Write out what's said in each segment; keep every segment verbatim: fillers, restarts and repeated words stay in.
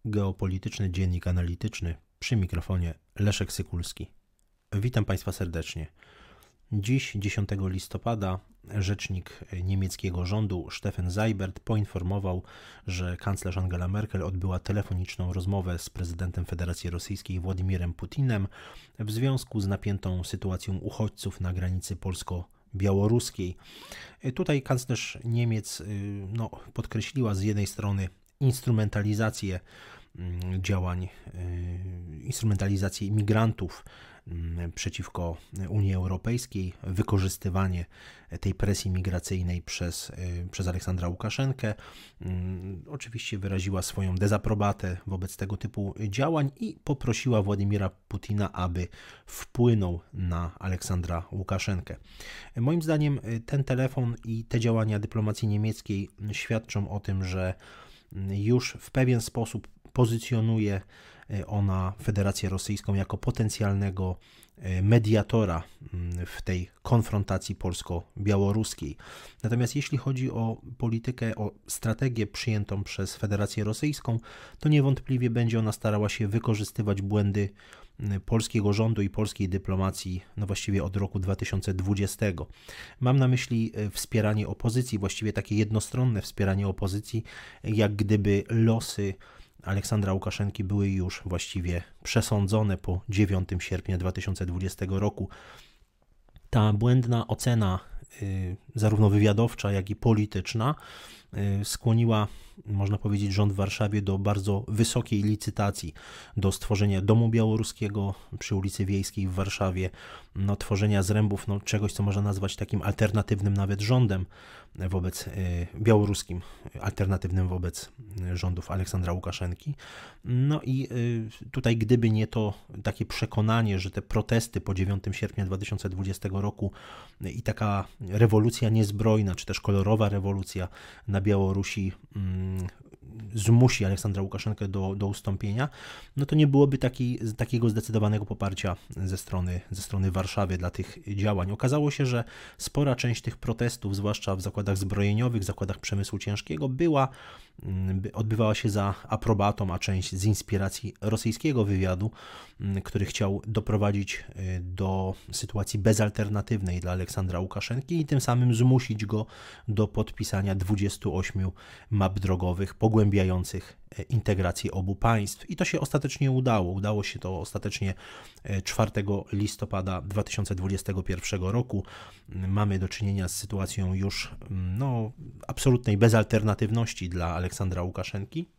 Geopolityczny Dziennik Analityczny, przy mikrofonie Leszek Sykulski. Witam Państwa serdecznie. Dziś, dziesiątego listopada, rzecznik niemieckiego rządu Steffen Seibert poinformował, że kanclerz Angela Merkel odbyła telefoniczną rozmowę z prezydentem Federacji Rosyjskiej Władimirem Putinem w związku z napiętą sytuacją uchodźców na granicy polsko-białoruskiej. Tutaj kanclerz Niemiec no, podkreśliła z jednej strony instrumentalizację działań, instrumentalizację imigrantów przeciwko Unii Europejskiej, wykorzystywanie tej presji migracyjnej przez, przez Aleksandra Łukaszenkę. Oczywiście wyraziła swoją dezaprobatę wobec tego typu działań i poprosiła Władimira Putina, aby wpłynął na Aleksandra Łukaszenkę. Moim zdaniem ten telefon i te działania dyplomacji niemieckiej świadczą o tym, że już w pewien sposób pozycjonuje ona Federację Rosyjską jako potencjalnego mediatora w tej konfrontacji polsko-białoruskiej. Natomiast jeśli chodzi o politykę, o strategię przyjętą przez Federację Rosyjską, to niewątpliwie będzie ona starała się wykorzystywać błędy polskiego rządu i polskiej dyplomacji, no właściwie od roku dwa tysiące dwudziestego. Mam na myśli wspieranie opozycji, właściwie takie jednostronne wspieranie opozycji, jak gdyby losy Aleksandra Łukaszenki były już właściwie przesądzone po dziewiątego sierpnia dwa tysiące dwudziestego roku. Ta błędna ocena, zarówno wywiadowcza, jak i polityczna, skłoniła, można powiedzieć, rząd w Warszawie do bardzo wysokiej licytacji, do stworzenia Domu Białoruskiego przy ulicy Wiejskiej w Warszawie, no, tworzenia zrębów no, czegoś, co można nazwać takim alternatywnym nawet rządem wobec y, białoruskim, alternatywnym wobec rządów Aleksandra Łukaszenki. No i y, tutaj gdyby nie to takie przekonanie, że te protesty po dziewiątego sierpnia dwa tysiące dwudziestego roku i taka rewolucja niezbrojna, czy też kolorowa rewolucja na Białorusi mm, zmusi Aleksandra Łukaszenkę do, do ustąpienia, no to nie byłoby taki, takiego zdecydowanego poparcia ze strony, ze strony Warszawy dla tych działań. Okazało się, że spora część tych protestów, zwłaszcza w zakładach zbrojeniowych, zakładach przemysłu ciężkiego, była, odbywała się za aprobatą, a część z inspiracji rosyjskiego wywiadu, który chciał doprowadzić do sytuacji bezalternatywnej dla Aleksandra Łukaszenki i tym samym zmusić go do podpisania dwudziestu ośmiu map drogowych pogłębiających integrację obu państw. I to się ostatecznie udało. Udało się to ostatecznie czwartego listopada dwa tysiące dwudziestego pierwszego roku. Mamy do czynienia z sytuacją już no, absolutnej bezalternatywności dla Aleksandra Łukaszenki.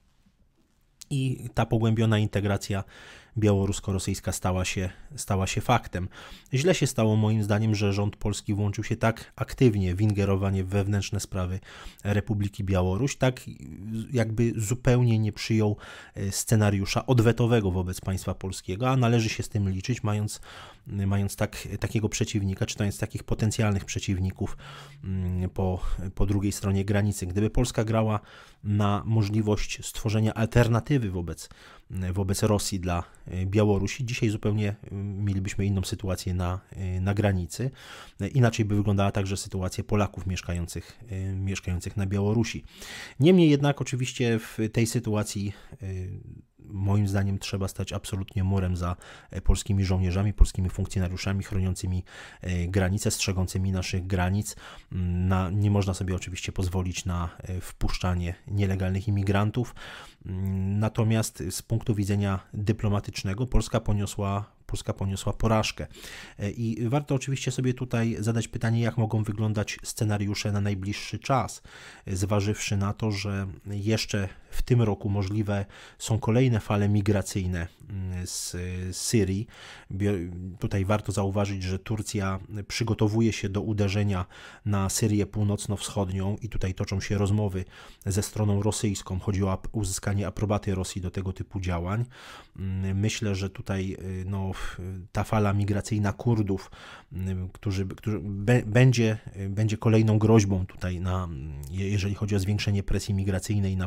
I ta pogłębiona integracja białorusko-rosyjska stała się, stała się faktem. Źle się stało moim zdaniem, że rząd polski włączył się tak aktywnie w ingerowanie w wewnętrzne sprawy Republiki Białoruś, tak jakby zupełnie nie przyjął scenariusza odwetowego wobec państwa polskiego, a należy się z tym liczyć, mając, mając tak, takiego przeciwnika, czy mając takich potencjalnych przeciwników po, po drugiej stronie granicy. Gdyby Polska grała na możliwość stworzenia alternatywy wobec wobec Rosji dla Białorusi, dzisiaj zupełnie mielibyśmy inną sytuację na, na granicy. Inaczej by wyglądała także sytuacja Polaków mieszkających, mieszkających na Białorusi. Niemniej jednak oczywiście w tej sytuacji moim zdaniem trzeba stać absolutnie murem za polskimi żołnierzami, polskimi funkcjonariuszami chroniącymi granice, strzegącymi naszych granic. Na, nie można sobie oczywiście pozwolić na wpuszczanie nielegalnych imigrantów. Natomiast z punktu widzenia dyplomatycznego Polska poniosła Polska poniosła porażkę. I warto oczywiście sobie tutaj zadać pytanie, jak mogą wyglądać scenariusze na najbliższy czas, zważywszy na to, że jeszcze w tym roku możliwe są kolejne fale migracyjne z Syrii. Tutaj warto zauważyć, że Turcja przygotowuje się do uderzenia na Syrię północno-wschodnią i tutaj toczą się rozmowy ze stroną rosyjską. Chodzi o uzyskanie aprobaty Rosji do tego typu działań. Myślę, że tutaj no, ta fala migracyjna Kurdów, którzy, którzy będzie, będzie kolejną groźbą tutaj, na, jeżeli chodzi o zwiększenie presji migracyjnej na Polskę.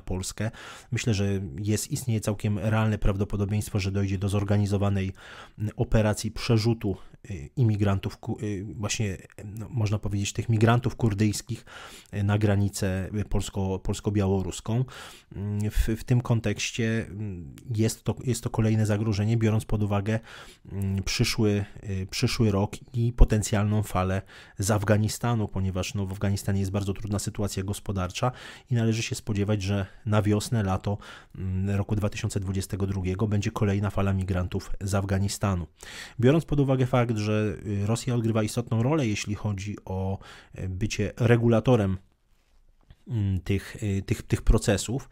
Rosję. Myślę, że jest, istnieje całkiem realne prawdopodobieństwo, że dojdzie do zorganizowanej operacji przerzutu imigrantów, właśnie no, można powiedzieć tych migrantów kurdyjskich na granicę polsko, polsko-białoruską. W, w tym kontekście jest to, jest to kolejne zagrożenie, biorąc pod uwagę przyszły, przyszły rok i potencjalną falę z Afganistanu, ponieważ no, w Afganistanie jest bardzo trudna sytuacja gospodarcza i należy się spodziewać, że na wiosnę, lato roku dwa tysiące dwudziestego drugiego będzie kolejna fala migrantów z Afganistanu. Biorąc pod uwagę fakt, że Rosja odgrywa istotną rolę, jeśli chodzi o bycie regulatorem Tych, tych, tych procesów,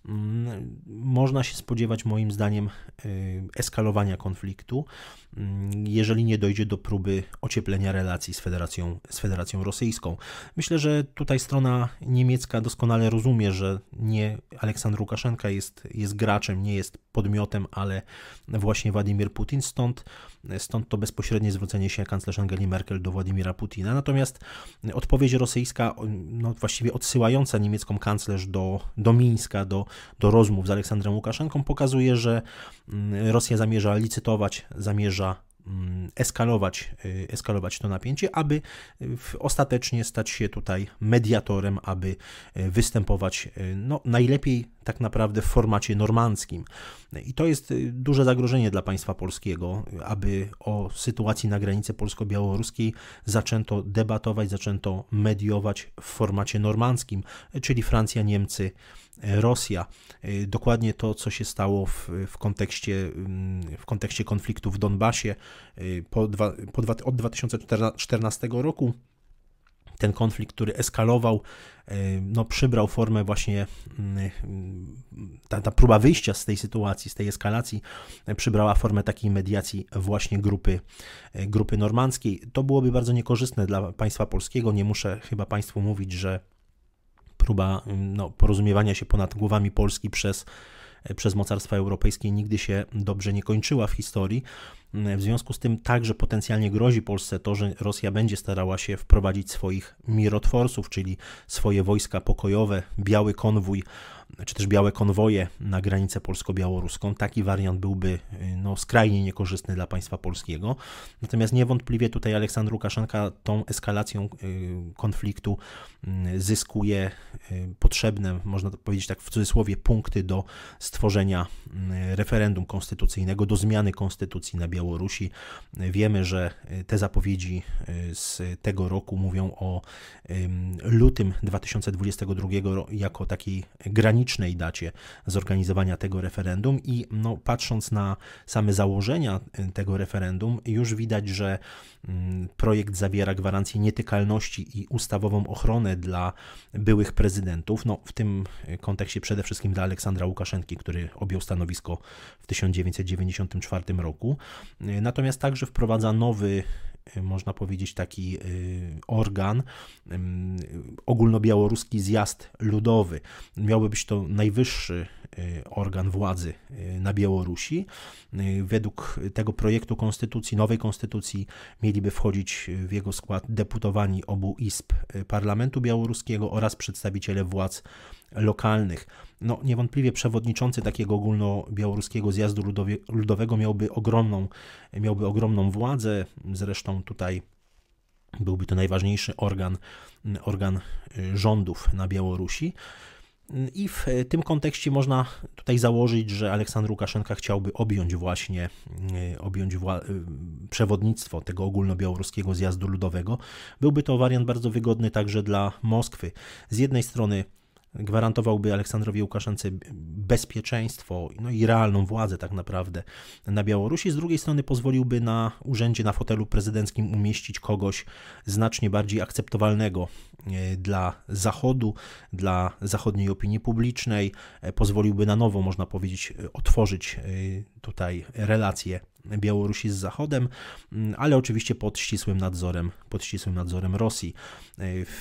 można się spodziewać moim zdaniem eskalowania konfliktu, jeżeli nie dojdzie do próby ocieplenia relacji z Federacją, z Federacją Rosyjską. Myślę, że tutaj strona niemiecka doskonale rozumie, że nie Aleksandr Łukaszenka jest, jest graczem, nie jest podmiotem, ale właśnie Władimir Putin, stąd, stąd to bezpośrednie zwrócenie się kanclerz Angeli Merkel do Władimira Putina. Natomiast odpowiedź rosyjska, no właściwie odsyłająca niemiecką kanclerz do, do Mińska, do, do rozmów z Aleksandrem Łukaszenką, pokazuje, że Rosja zamierza licytować, zamierza eskalować, eskalować to napięcie, aby ostatecznie stać się tutaj mediatorem, aby występować no, najlepiej tak naprawdę w formacie normandzkim. I to jest duże zagrożenie dla państwa polskiego, aby o sytuacji na granicy polsko-białoruskiej zaczęto debatować, zaczęto mediować w formacie normandzkim, czyli Francja, Niemcy, Rosja. Dokładnie to, co się stało w, w, kontekście, w kontekście konfliktu w Donbasie po dwa, po dwa, od dwa tysiące czternastego roku. Ten konflikt, który eskalował, no, przybrał formę właśnie, ta, ta próba wyjścia z tej sytuacji, z tej eskalacji, przybrała formę takiej mediacji właśnie grupy, grupy normandzkiej. To byłoby bardzo niekorzystne dla państwa polskiego. Nie muszę chyba państwu mówić, że próba no, porozumiewania się ponad głowami Polski przez, przez mocarstwa europejskie nigdy się dobrze nie kończyła w historii. W związku z tym także potencjalnie grozi Polsce to, że Rosja będzie starała się wprowadzić swoich mirotworców, czyli swoje wojska pokojowe, biały konwój, czy też białe konwoje na granicę polsko-białoruską. Taki wariant byłby no, skrajnie niekorzystny dla państwa polskiego. Natomiast niewątpliwie tutaj Aleksandr Łukaszenka tą eskalacją konfliktu zyskuje potrzebne, można powiedzieć tak w cudzysłowie, punkty do stworzenia referendum konstytucyjnego, do zmiany konstytucji na Białorusi. Wiemy, że te zapowiedzi z tego roku mówią o lutym dwa tysiące dwudziestego drugiego jako takiej granicznej dacie zorganizowania tego referendum i no, patrząc na same założenia tego referendum, już widać, że projekt zawiera gwarancję nietykalności i ustawową ochronę dla byłych prezydentów. No, w tym kontekście przede wszystkim dla Aleksandra Łukaszenki, który objął stanowisko w tysiąc dziewięćset dziewięćdziesiątym czwartym roku. Natomiast także wprowadza nowy, można powiedzieć, taki organ, ogólnobiałoruski zjazd ludowy. Miałby być to najwyższy organ władzy na Białorusi. Według tego projektu konstytucji, nowej konstytucji, mieliby wchodzić w jego skład deputowani obu izb parlamentu białoruskiego oraz przedstawiciele władz lokalnych. No, niewątpliwie przewodniczący takiego ogólnobiałoruskiego zjazdu ludowie, ludowego miałby ogromną, miałby ogromną władzę. Zresztą tutaj byłby to najważniejszy organ, organ rządów na Białorusi. I w tym kontekście można tutaj założyć, że Aleksandr Łukaszenka chciałby objąć właśnie objąć wła- przewodnictwo tego ogólnobiałoruskiego zjazdu ludowego. Byłby to wariant bardzo wygodny także dla Moskwy. Z jednej strony gwarantowałby Aleksandrowi Łukaszence bezpieczeństwo no i realną władzę tak naprawdę na Białorusi. Z drugiej strony pozwoliłby na urzędzie, na fotelu prezydenckim umieścić kogoś znacznie bardziej akceptowalnego dla Zachodu, dla zachodniej opinii publicznej. Pozwoliłby na nowo, można powiedzieć, otworzyć tutaj relacje Białorusi z Zachodem, ale oczywiście pod ścisłym nadzorem, pod ścisłym nadzorem Rosji. W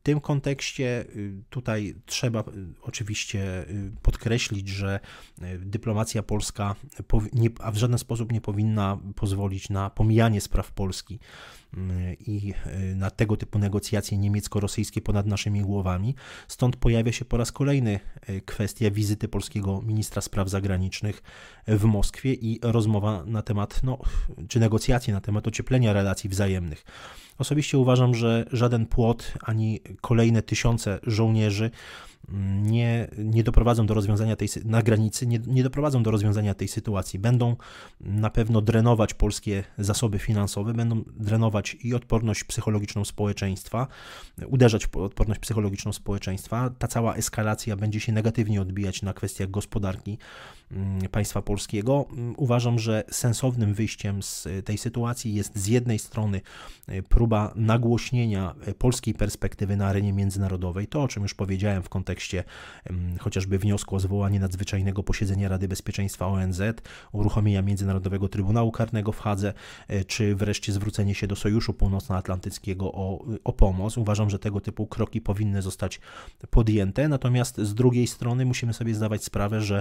tym kontekście tutaj trzeba oczywiście podkreślić, że dyplomacja polska a w żaden sposób nie powinna pozwolić na pomijanie spraw Polski i na tego typu negocjacje niemiecko-rosyjskie ponad naszymi głowami. Stąd pojawia się po raz kolejny kwestia wizyty polskiego ministra spraw zagranicznych w Moskwie i rozmowa na temat, no, czy negocjacje na temat ocieplenia relacji wzajemnych. Osobiście uważam, że żaden płot ani kolejne tysiące żołnierzy nie, nie doprowadzą do rozwiązania tej na granicy, nie, nie doprowadzą do rozwiązania tej sytuacji. Będą na pewno drenować polskie zasoby finansowe, będą drenować i odporność psychologiczną społeczeństwa, uderzać w odporność psychologiczną społeczeństwa. Ta cała eskalacja będzie się negatywnie odbijać na kwestiach gospodarki państwa polskiego. Uważam, że sensownym wyjściem z tej sytuacji jest z jednej strony próba nagłośnienia polskiej perspektywy na arenie międzynarodowej, to o czym już powiedziałem w kontekście chociażby wniosku o zwołanie nadzwyczajnego posiedzenia Rady Bezpieczeństwa O N Z, uruchomienia Międzynarodowego Trybunału Karnego w Hadze, czy wreszcie zwrócenie się do Sojuszu Północnoatlantyckiego o, o pomoc. Uważam, że tego typu kroki powinny zostać podjęte, natomiast z drugiej strony musimy sobie zdawać sprawę, że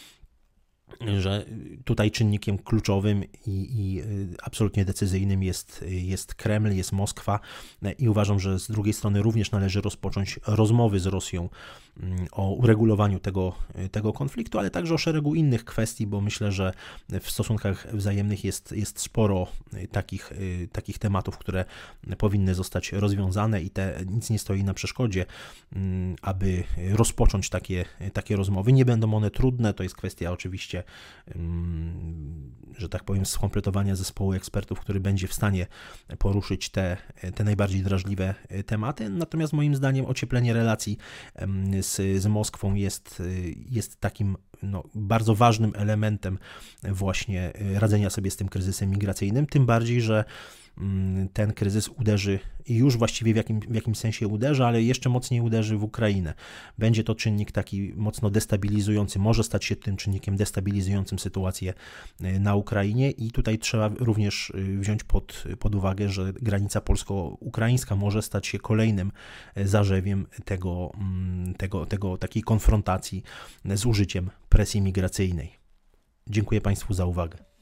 że tutaj czynnikiem kluczowym i, i absolutnie decyzyjnym jest, jest Kreml, jest Moskwa i uważam, że z drugiej strony również należy rozpocząć rozmowy z Rosją o uregulowaniu tego, tego konfliktu, ale także o szeregu innych kwestii, bo myślę, że w stosunkach wzajemnych jest, jest sporo takich, takich tematów, które powinny zostać rozwiązane i te, nic nie stoi na przeszkodzie, aby rozpocząć takie, takie rozmowy. Nie będą one trudne, to jest kwestia oczywiście, że tak powiem, skompletowania zespołu ekspertów, który będzie w stanie poruszyć te, te najbardziej drażliwe tematy. Natomiast moim zdaniem ocieplenie relacji z, z Moskwą jest, jest takim no, bardzo ważnym elementem właśnie radzenia sobie z tym kryzysem migracyjnym, tym bardziej, że ten kryzys uderzy i już właściwie w, jakim, w jakimś sensie uderzy, ale jeszcze mocniej uderzy w Ukrainę. Będzie to czynnik taki mocno destabilizujący, może stać się tym czynnikiem destabilizującym sytuację na Ukrainie i tutaj trzeba również wziąć pod, pod uwagę, że granica polsko-ukraińska może stać się kolejnym zarzewiem tego, tego, tego, takiej konfrontacji z użyciem presji migracyjnej. Dziękuję Państwu za uwagę.